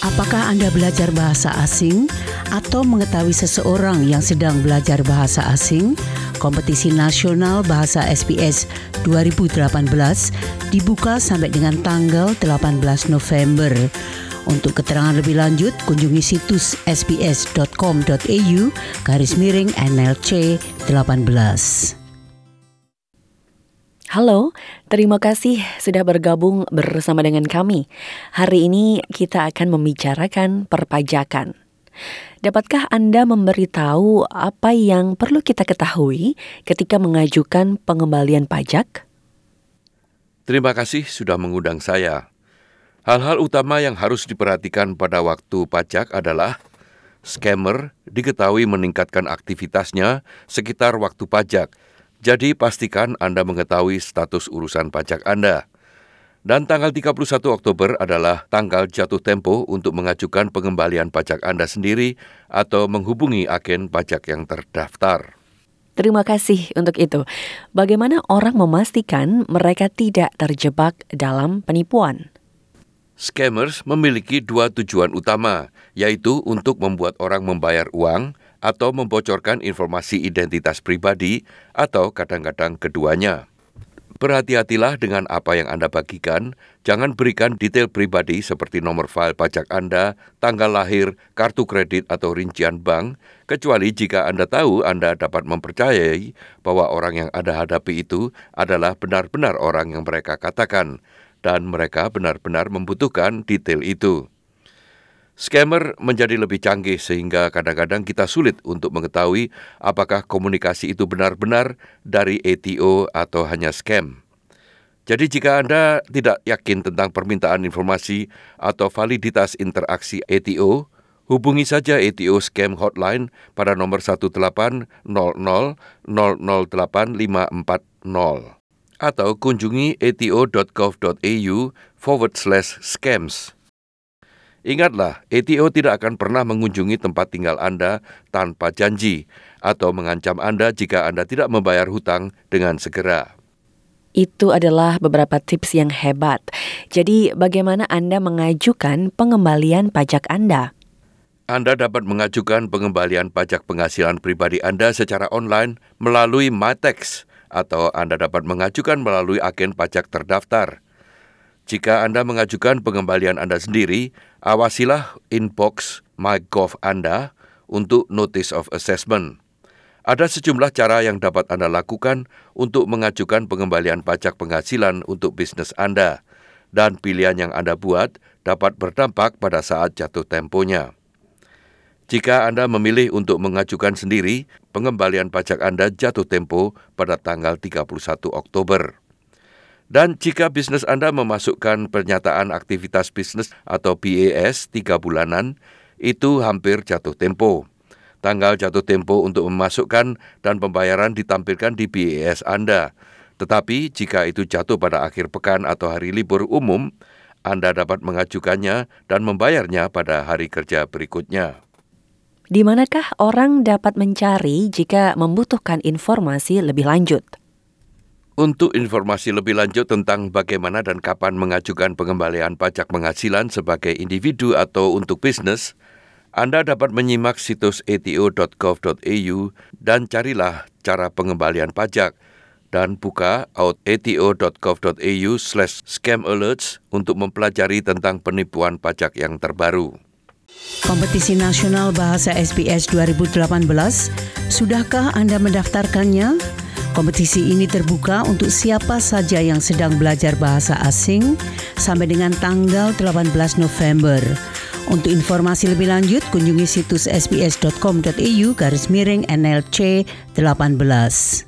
Apakah Anda belajar bahasa asing atau mengetahui seseorang yang sedang belajar bahasa asing? Kompetisi nasional bahasa SBS 2018 dibuka sampai dengan tanggal 18 November. Untuk keterangan lebih lanjut, kunjungi situs sbs.com.au/NLC 18. Halo, terima kasih sudah bergabung bersama dengan kami. Hari ini kita akan membicarakan perpajakan. Dapatkah Anda memberitahu apa yang perlu kita ketahui ketika mengajukan pengembalian pajak? Terima kasih sudah mengundang saya. Hal-hal utama yang harus diperhatikan pada waktu pajak adalah scammer diketahui meningkatkan aktivitasnya sekitar waktu pajak. Jadi pastikan Anda mengetahui status urusan pajak Anda. Dan tanggal 31 Oktober adalah tanggal jatuh tempo untuk mengajukan pengembalian pajak Anda sendiri atau menghubungi agen pajak yang terdaftar. Terima kasih untuk itu. Bagaimana orang memastikan mereka tidak terjebak dalam penipuan? Scammers memiliki dua tujuan utama, yaitu untuk membuat orang membayar uang atau membocorkan informasi identitas pribadi atau kadang-kadang keduanya. Berhati-hatilah dengan apa yang Anda bagikan, jangan berikan detail pribadi seperti nomor file pajak Anda, tanggal lahir, kartu kredit atau rincian bank, kecuali jika Anda tahu Anda dapat mempercayai bahwa orang yang Anda hadapi itu adalah benar-benar orang yang mereka katakan, dan mereka benar-benar membutuhkan detail itu. Scammer menjadi lebih canggih sehingga kadang-kadang kita sulit untuk mengetahui apakah komunikasi itu benar-benar dari ATO atau hanya scam. Jadi jika Anda tidak yakin tentang permintaan informasi atau validitas interaksi ATO, hubungi saja ATO Scam Hotline pada nomor 1800 008 540 atau kunjungi ato.gov.au/scams. Ingatlah, ATO tidak akan pernah mengunjungi tempat tinggal Anda tanpa janji atau mengancam Anda jika Anda tidak membayar hutang dengan segera. Itu adalah beberapa tips yang hebat. Jadi, bagaimana Anda mengajukan pengembalian pajak Anda? Anda dapat mengajukan pengembalian pajak penghasilan pribadi Anda secara online melalui MyTax atau Anda dapat mengajukan melalui agen pajak terdaftar. Jika Anda mengajukan pengembalian Anda sendiri, awasilah inbox MyGov Anda untuk Notice of Assessment. Ada sejumlah cara yang dapat Anda lakukan untuk mengajukan pengembalian pajak penghasilan untuk bisnis Anda, dan pilihan yang Anda buat dapat berdampak pada saat jatuh temponya. Jika Anda memilih untuk mengajukan sendiri, pengembalian pajak Anda jatuh tempo pada tanggal 31 Oktober. Dan jika bisnis Anda memasukkan pernyataan aktivitas bisnis atau PAS 3 bulanan, itu hampir jatuh tempo. Tanggal jatuh tempo untuk memasukkan dan pembayaran ditampilkan di PAS Anda. Tetapi jika itu jatuh pada akhir pekan atau hari libur umum, Anda dapat mengajukannya dan membayarnya pada hari kerja berikutnya. Di manakah orang dapat mencari jika membutuhkan informasi lebih lanjut? Untuk informasi lebih lanjut tentang bagaimana dan kapan mengajukan pengembalian pajak penghasilan sebagai individu atau untuk bisnis, Anda dapat menyimak situs ato.gov.au dan carilah cara pengembalian pajak dan buka ato.gov.au/scam-alerts untuk mempelajari tentang penipuan pajak yang terbaru. Kompetisi nasional bahasa SBS 2018, sudahkah Anda mendaftarkannya? Kompetisi ini terbuka untuk siapa saja yang sedang belajar bahasa asing sampai dengan tanggal 18 November. Untuk informasi lebih lanjut, kunjungi situs sbs.com.au/NLC 18.